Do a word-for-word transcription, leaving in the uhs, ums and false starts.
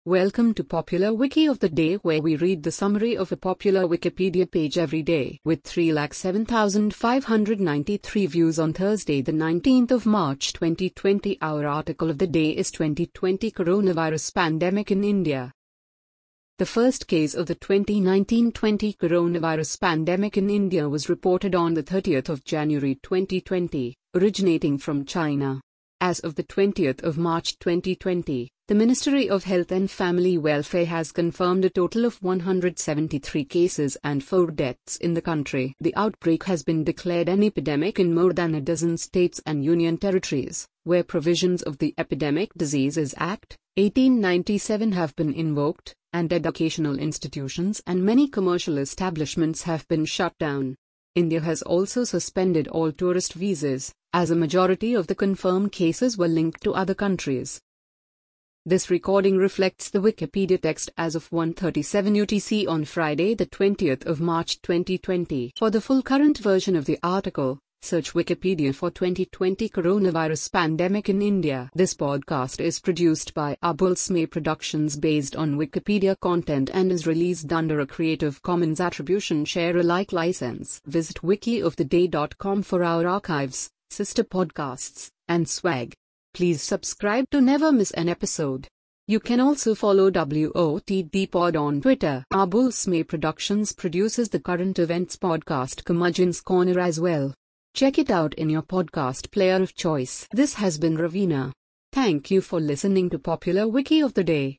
Welcome to Popular Wiki of the Day, where we read the summary of a popular Wikipedia page every day. With three lakh seven thousand five hundred ninety-three views on Thursday the nineteenth of March twenty twenty, our article of the day is twenty twenty Coronavirus Pandemic in India. The first case of the twenty nineteen twenty coronavirus pandemic in India was reported on the thirtieth of January twenty twenty, originating from China. As of the twentieth of March twenty twenty, the Ministry of Health and Family Welfare has confirmed a total of one hundred seventy-three cases and four deaths in the country. The outbreak has been declared an epidemic in more than a dozen states and union territories, where provisions of the Epidemic Diseases Act, eighteen ninety-seven have been invoked, and educational institutions and many commercial establishments have been shut down. India has also suspended all tourist visas, as a majority of the confirmed cases were linked to other countries. This recording reflects the Wikipedia text as of one thirty-seven U T C on Friday the twentieth of March twenty twenty. For the full current version of the article, search Wikipedia for twenty twenty Coronavirus Pandemic in India. This podcast is produced by Abulsme Productions based on Wikipedia content and is released under a Creative Commons Attribution Share Alike license. Visit wiki of the day dot com for our archives, sister podcasts, and swag. Please subscribe to never miss an episode. You can also follow W O T D Pod on Twitter. Abulsme Productions produces the current events podcast Curmudgeon's Corner as well. Check it out in your podcast player of choice. This has been Ravina. Thank you for listening to Popular Wiki of the Day.